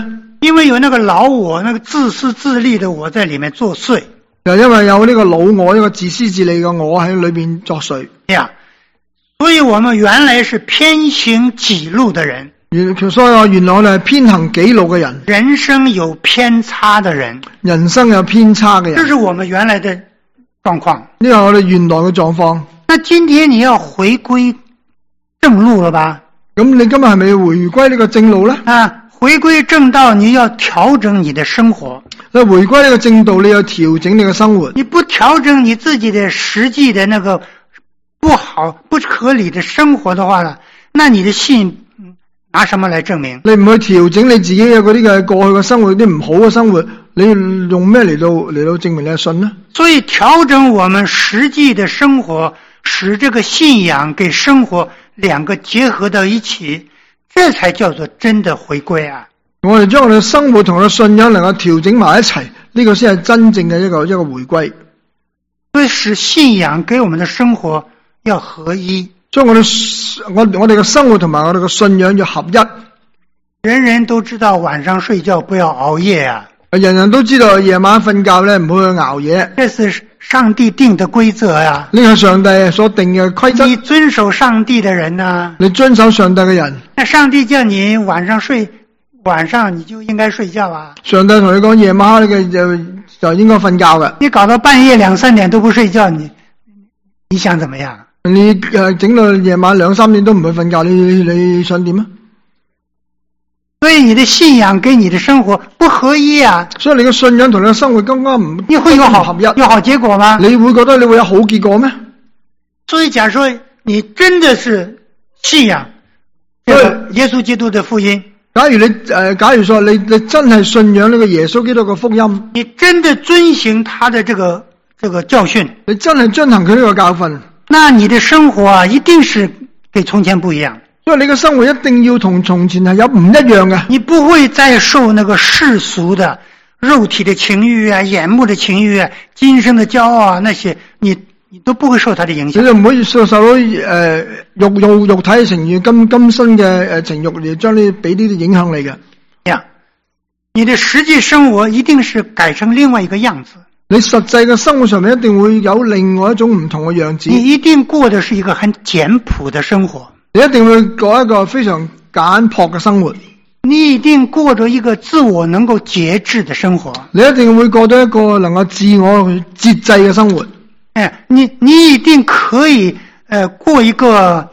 因为有那个老我，那个自私自利的我在里面作祟。 就因為有呢個老我，一個自私自利嘅我喺裏邊作祟。 呀，所以我們原來是偏行己路的人。 所以話原來我哋係偏行己路嘅人， 人生有偏差的人， 人生有偏差嘅人， 這是我們原來的狀況。 呢個我哋原來嘅狀況。 那今天你要回歸正路了吧？ 咁你今日係咪要回歸呢個正路呢？ 回歸正道，你要調整你的生活。 回歸呢個正道，你要調整你嘅生活。 你不調整你自己的實際的那個不好、不合理的生活的話呢，那你的信拿什麼來證明？ 你唔去調整你自己嘅嗰啲嘅過去嘅生活，啲唔好嘅生活，你用咩嚟到證明你嘅信呢？所以調整我們實際的生活，使這個信仰跟生活兩個結合到一起，這才叫做真的回歸啊！ 我哋將我哋嘅生活同我哋信仰能夠調整埋一齊，呢個先係真正嘅一個回歸。 所以使信仰跟我們的生活要合一， 將我哋嘅生活同埋我哋嘅信仰要合一。 人人都知道晚上睡覺不要熬夜啊！ 人人都知道夜晚瞓覺咧唔好去熬夜， 這是上帝定的規則呀。 呢個上帝所定嘅規則。 你遵守上帝的人啊， 你遵守上帝嘅人， 那上帝叫你晚上你就應該睡覺啊。 上帝同你講夜晚黑就應該瞓覺嘅。 你搞到半夜2、3點都不睡覺，你想怎麼樣？ 你整到夜晚2、3點都唔去瞓覺，你想點啊？ 所以你的信仰跟你的生活不合一啊！ 所以你嘅信仰同你嘅生活剛剛唔， 你會有好結果嗎？ 你會覺得你會有好結果咩？ 所以假如說你真的是信仰耶穌基督的福音， 假如說你真係信仰呢個耶穌基督嘅福音， 你真的遵行他的這個教訓， 你真係遵行佢呢個教訓， 那你的生活啊，一定是跟從前不一樣。 所以你嘅生活一定要同從前係有唔一樣嘅。 你不會再受那個世俗的肉體的情欲啊、眼目的情欲啊、今生的驕傲啊，那些你都不會受它的影響。 你就唔可以受到肉體嘅情欲、今生嘅情欲嚟將你俾呢啲影響你嘅。 你的實際生活一定是改成另外一個樣子。 你實際嘅生活上面一定會有另外一種唔同嘅樣子。 你一定過的是一個很簡樸的生活。 你一定會過一個非常簡樸嘅生活。 你一定過着一個自我能夠節制的生活。 你一定會過咗一個能夠自我去節制嘅生活。 你一定可以過一個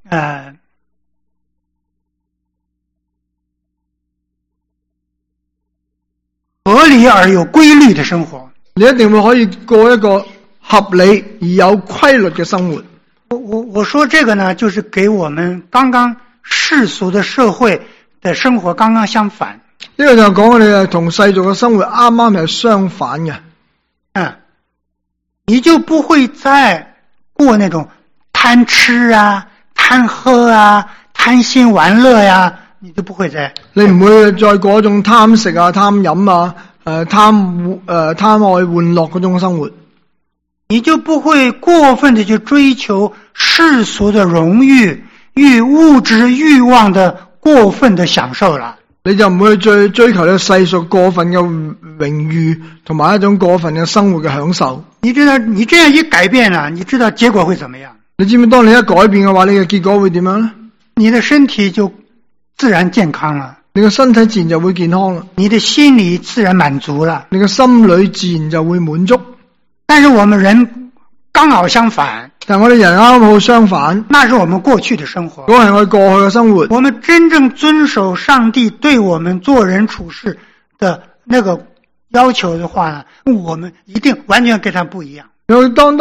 合理而有規律的生活。 你一定會可以過一個合理而有規律嘅生活。 我說這個呢，就是給我們剛剛世俗的社會的生活剛剛相反。 呢個就講我哋同世俗嘅生活啱啱係相反嘅。 你就不會再過那種貪吃啊、貪喝啊、貪心玩樂呀，你就不會再。 你唔會再過一種貪食啊、貪飲啊、貪愛玩樂嗰種生活。 你就不會過分的去追求世俗的榮譽與物質慾望的過分的享受了。 你就唔會追求呢世俗過分嘅榮譽同埋一種過分嘅生活嘅享受。 你知道你這樣一改變了，你知道結果會怎麼樣？ 你知唔知當你一改變嘅話，你嘅結果會點樣呢？ 你的身體就自然健康了， 你嘅身體自然就會健康了， 你的心理自然滿足了， 你嘅心裏自然就會滿足。 但是我們人剛好相反， 但我哋人啱好相反， 那是我們過去的生活， 嗰係我哋過去嘅生活。 我們真正遵守上帝對我們做人處事的那個要求的話呢，我們一定完全跟他不一樣。 因為當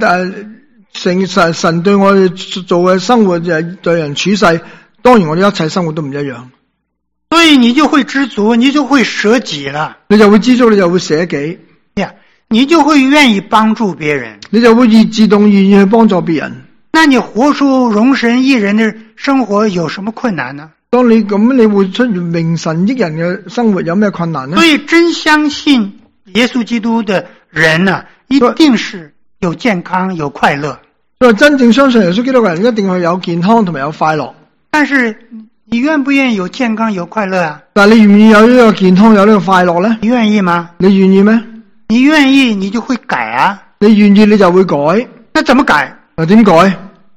神對我哋做嘅生活對人處世，當然我哋一切生活都唔一樣。 所以你就會知足，你就會捨己了， 你就會知足，你就會捨己。 你就會願意幫助別人， 你就會自動願意去幫助別人。 那你活出榮神益人的生活有什麼困難呢？ 當你咁，你活出榮神益人嘅生活有咩困難呢？ 所以真相信耶穌基督的人呢，一定是有健康有快樂。 所以真正相信耶穌基督嘅人一定係有健康同埋有快樂。 但是你愿不愿意有健康有快乐啊？ 但係你願唔願意有呢個健康有呢個快樂咧？ 你願意嗎？ 你願意咩？ 你願意你就會改啊。 你願意你就會改。 那怎麼改？ 點改？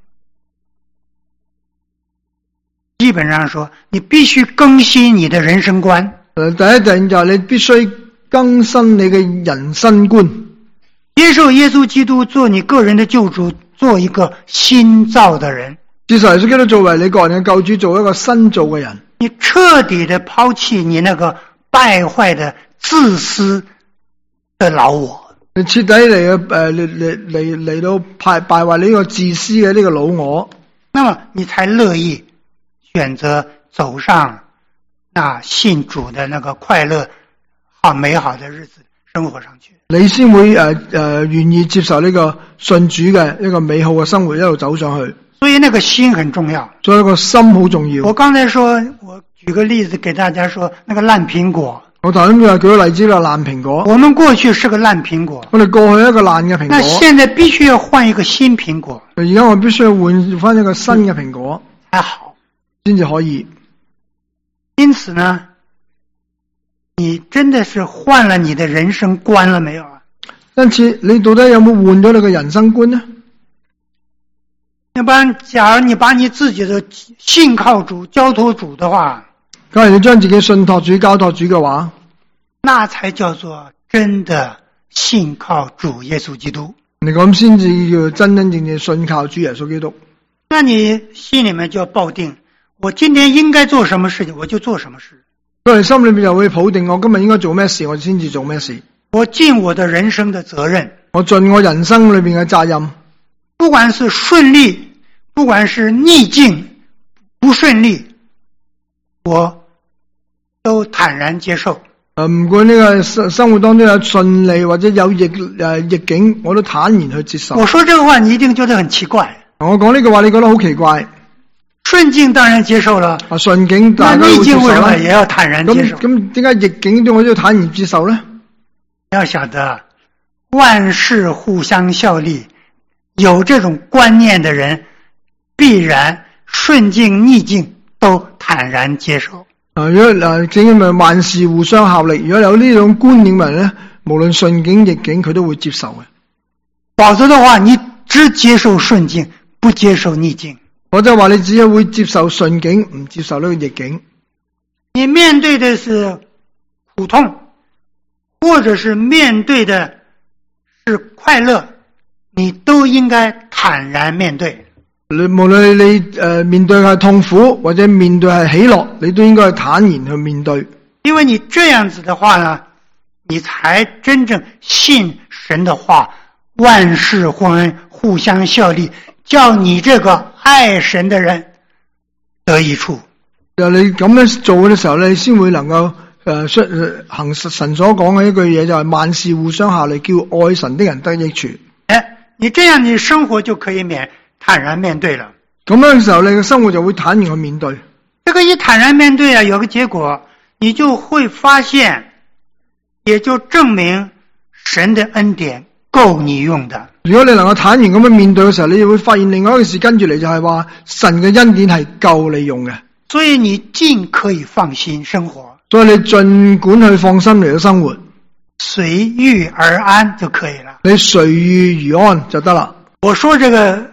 基本上說，你必須更新你的人生觀。 第一點就係你必須更新你嘅人生觀， 接受耶穌基督做你個人的救主，做一個新造的人。 接受耶穌基督作為你個人嘅救主，做一個新造嘅人。 你徹底的拋棄你那個敗壞的自私的老我。 你徹底嚟到敗壞呢個自私嘅呢個老我， 那麼你才樂意選擇走上那信主的那個快樂好美好的日子生活上去。 你先會願意接受呢個信主嘅一個美好嘅生活一路走上去。 所以那個心很重要。 所以個心好重要。 我剛才說，我舉個例子給大家說，那個爛蘋果。 我頭先就舉個例子啦，爛蘋果。 我們過去是個爛蘋果。 我哋過去一個爛嘅蘋果。 那現在必須要換一個新蘋果。 而家我必須要換翻一個新嘅蘋果， 才好， 先至可以。 因此呢，你真的是換了你的人生觀了沒有啊？ 因此，你到底有冇換咗你嘅人生觀呢？ 要不然，假如你把你自己的信靠主、交託主的話， 假如你將自己信託主、交託主嘅話， 那才叫做真的信靠主耶穌基督。 你咁先至叫真真正正信靠主耶穌基督。 那你心裏面就要抱定，我今天應該做什麼事情，我就做什麼事。 所以心裏面就會抱定，我今日應該做咩事，我先至做咩事。 我盡我的人生的責任， 我盡我人生裏面嘅責任。 不管是順利，不管是逆境，不順利，我都坦然接受。 唔管呢個生活當中有順利或者有逆境，我都坦然去接受。 我說這個話，你一定覺得很奇怪。 我講呢個話，你覺得好奇怪。 順境當然接受了， 順境大家會接受。 那逆境為什麼也要坦然接受？ 咁點解逆境對我都要坦然接受呢？ 要曉得，萬事互相效力，有這種觀念的人，必然順境逆境都坦然接受。 如果正因為萬事互相效力，如果有呢種觀念嘅人咧，無論順境逆境，佢都會接受嘅。 否則的話，你只接受順境，不接受逆境。 我就話你只係會接受順境，唔接受呢個逆境。 你面對的是苦痛，或者是面對的是快樂，你都應該坦然面對。 無論你面對係痛苦或者面對係喜樂，你都應該坦然去面對。 因為你這樣子的話呢，你才真正信神的話，萬事互相效力，叫你這個愛神的人得益處。 就你咁樣做嘅時候，你先會能夠行神所講嘅一句嘢，就係萬事互相效力，叫愛神的人得益處。 你這樣你生活就可以坦然面對了。 咁樣嘅時候，你嘅生活就會坦然去面對。 這個一坦然面對啊，有個結果，你就會發現，也就證明神的恩典夠你用的。 如果你能夠坦然咁樣面對嘅時候，你就會發現另外一件事跟住嚟，就係話神嘅恩典係夠你用嘅。所以你盡可以放心生活。 所以你盡管去放心嚟到生活， 隨遇而安就可以了。 你隨遇而安就得啦。 我說這個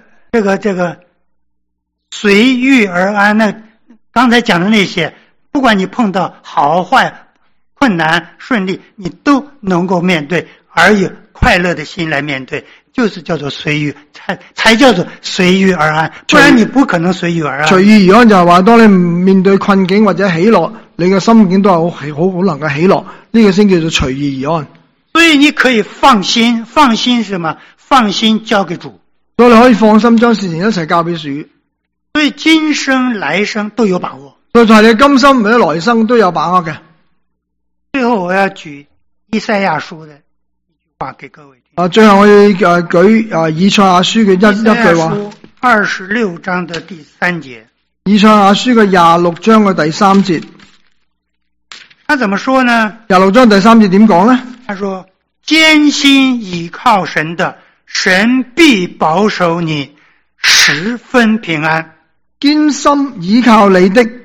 隨遇而安，那剛才講的那些，不管你碰到好壞、困難、順利，你都能夠面對，而以快樂的心來面對，就是叫做隨遇，才叫做隨遇而安。不然你不可能隨遇而安。隨遇而安就係話，當你面對困境或者喜樂，你嘅心境都係好能夠喜樂，呢個先叫做隨遇而安。 所以你可以放心，放心是什麼？放心交給主。 所以你可以放心將事情一齊交俾主。 所以今生來生都有把握。 所以就係你今生或者來生都有把握嘅。 最後我要舉以賽亞書的一句話給各位聽。 最後我要舉以賽亞書嘅一句話。 26章的第3節。 以賽亞書嘅26章嘅第3節。 他怎麼說呢 ？26章第3節點講呢？ 他說：堅心倚靠神的，神必保守你十分平安。 堅心倚靠你的，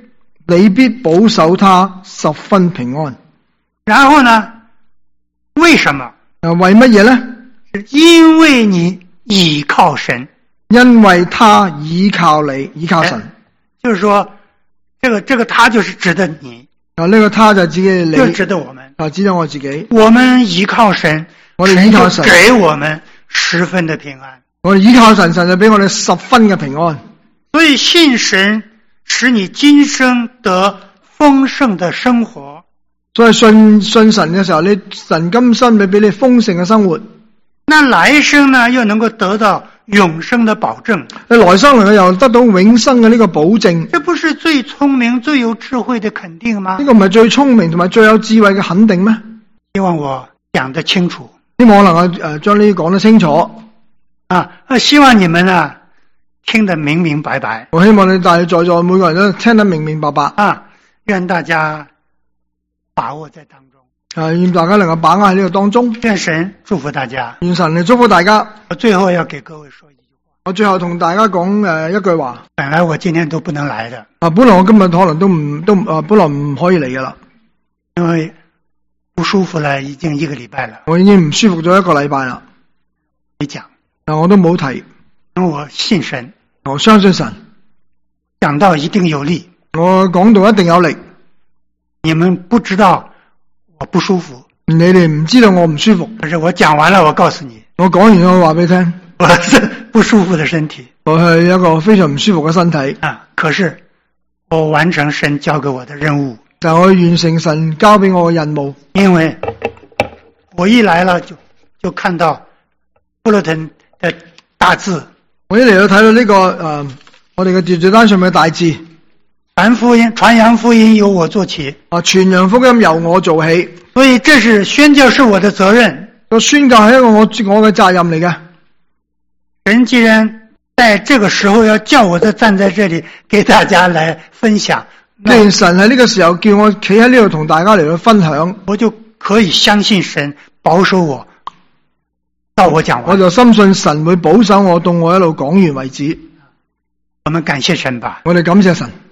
你必保守他十分平安。 然后呢，为什么？ 為乜嘢呢？ 是因為你倚靠神。 因為他倚靠你，倚靠神。 就是說，這個他就是指的你。 呢個他就指嘅你， 就指的我們。 指的我自己。 我們倚靠神， 我哋倚靠神， 給我們十分的平安。 我哋倚靠神，神就俾我哋十分嘅平安。 所以信神使你今生得豐盛的生活。 所以信神嘅時候，你神今生會俾你豐盛嘅生活。 那來生呢，又能夠得到永生的保證。 你來生能夠又得到永生嘅呢個保證。 這不是最聰明、最有智慧的肯定嗎？ 呢個唔係最聰明同埋最有智慧嘅肯定咩？ 希望我講得清楚。 希望我能夠將呢啲講得清楚。 希望你們呢聽得明明白白。 我希望你在座每個人都聽得明明白白。 願大家把握在當中。 願大家能夠把握喺呢個當中。 願神祝福大家。 願神嚟祝福大家。 我最後要給各位說一句話。 我最後同大家講一句話。 本來我今天都不能來的。 本來我今日可能本來唔可以嚟噶啦。 因為不舒服了，已經1個禮拜了。 我已經唔舒服咗1個禮拜啦。 沒講。 我都冇提。 因為我信神。 我相信神。 講到一定有力。 我講到一定有力。 你們不知道我不舒服。 你哋唔知道我唔舒服。 可是我講完了，我告訴你。 我講完我話俾你聽。 我是不舒服的身體。 我係一個非常唔舒服嘅身體。 可是我完成神交給我的任務。 但我完成神交俾我嘅任務。 因為我一來了就看到bulletin的大字。 我一嚟到睇到呢個我哋嘅秩序單上面嘅大字。 傳揚福音由我做起。 傳揚福音由我做起。 所以這是宣教是我的責任。 個宣教係一個我嘅責任嚟嘅。 神既然在這個時候要叫我站在這裡給大家來分享， 既然神喺呢個時候叫我企喺呢度同大家嚟去分享， 我就可以相信神保守我到我講完。 我就深信神會保守我到我一路講完為止。 我們感謝神吧。 我哋感謝神。